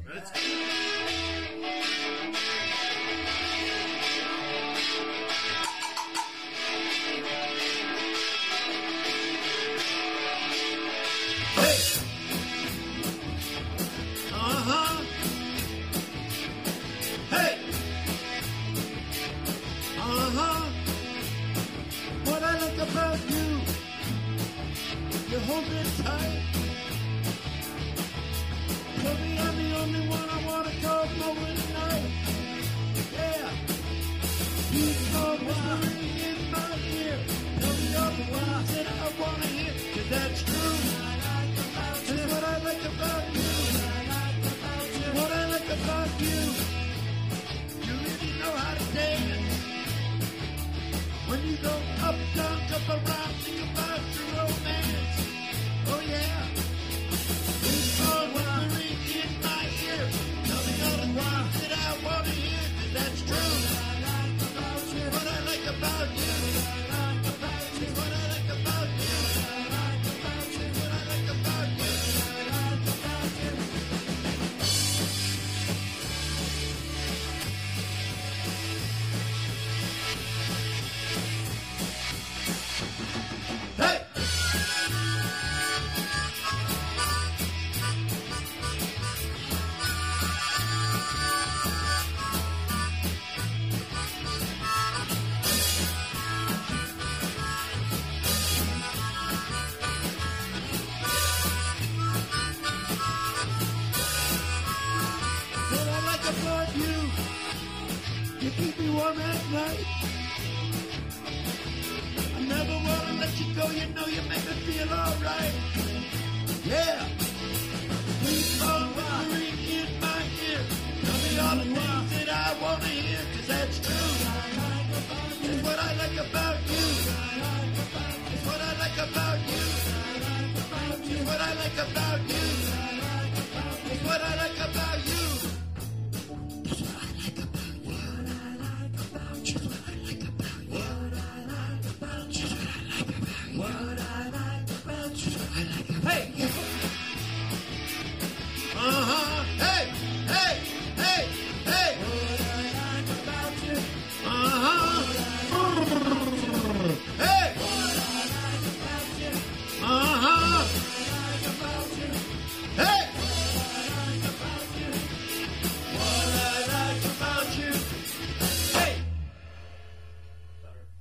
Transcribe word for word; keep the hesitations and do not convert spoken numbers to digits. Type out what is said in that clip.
Let's Uh-huh. Hey. Uh-huh. What I like about you, you hold me tight. Tell me I'm the only one I want to go over tonight. Yeah. You call whispering in my ear. Tell me all the ones that I want to hear. 'Cause that's true. That's what I like about you. What I like about you. You really know how to dance. When you go up, down, jump around, think about your romance. Oh yeah. You call whispering in my ear. Tell me all the ones that I want to hear. 'Cause that's true. What I like about you. What I like about you. What I like about you. Hey! What I like about you, you keep me warm at night. I never wanna let you go, you know you make me feel alright. Yeah. Please call whispering in my ear. Tell me all the things that I wanna hear, 'cause that's true. It's what I like about you. It's what I like about you. It's what I like about you. It's what I like about